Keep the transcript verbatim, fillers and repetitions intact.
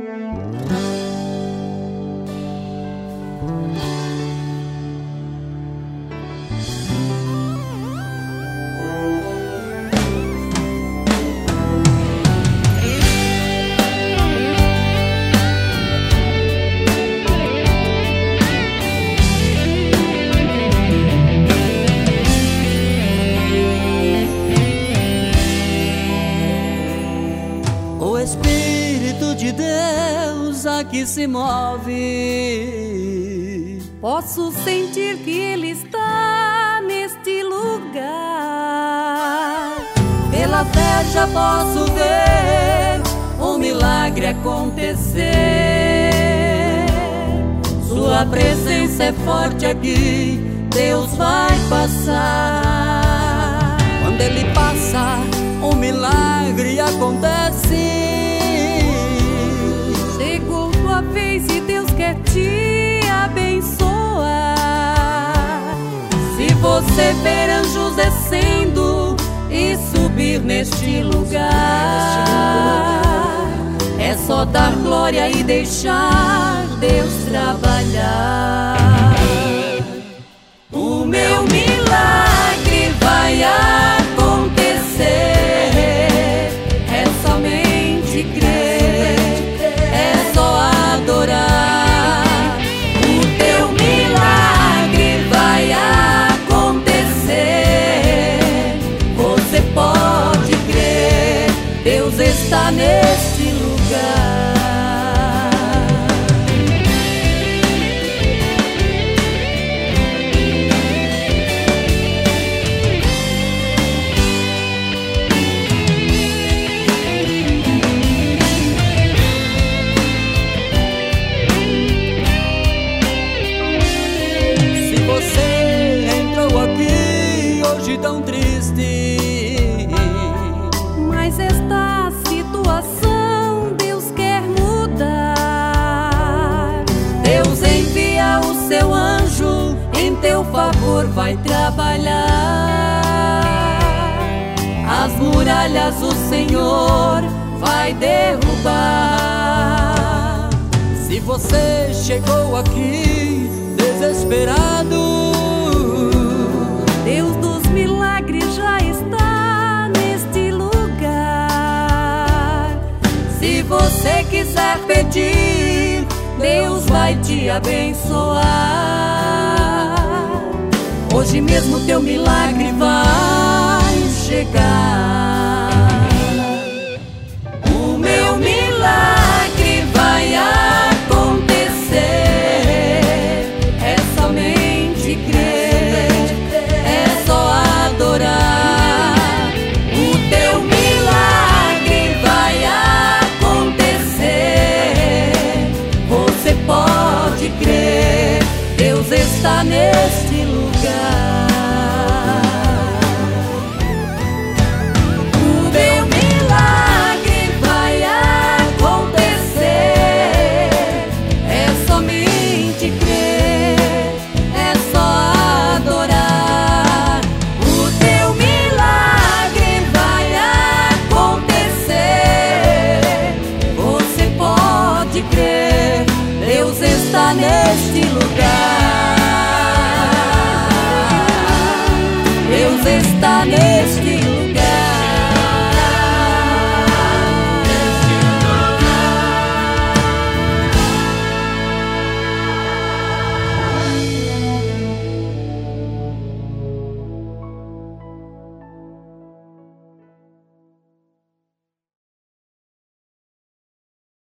O Espírito de Deus aqui se move. Posso sentir que Ele está neste lugar. Pela fé já posso ver um milagre acontecer. Sua presença é forte aqui, Deus vai passar. Quando Ele passa, um milagre acontece. Chegou tua vez e Deus quer te abençoar. Se você ver anjos descendo e subir neste lugar, é só dar glória e deixar Deus trabalhar. O meu milagre vai acontecer, é somente crer, é só adorar. O teu milagre vai acontecer, você pode crer, Deus está neste lugar. Tão triste, mas esta situação Deus quer mudar. Deus envia o seu anjo, em teu favor vai trabalhar. As muralhas o Senhor vai derrubar. Se você chegou aqui desesperado, Deus dos milagres já está neste lugar. Se você quiser pedir, Deus vai te abençoar. Hoje mesmo teu milagre vai chegar. O meu milagre vai acontecer, é somente crer, é só adorar. O teu milagre vai acontecer, você pode crer, Deus está neste lugar. O meu milagre vai acontecer, é somente crer, é só adorar. O teu milagre vai acontecer, você pode crer, Deus está neste lugar. Deus está neste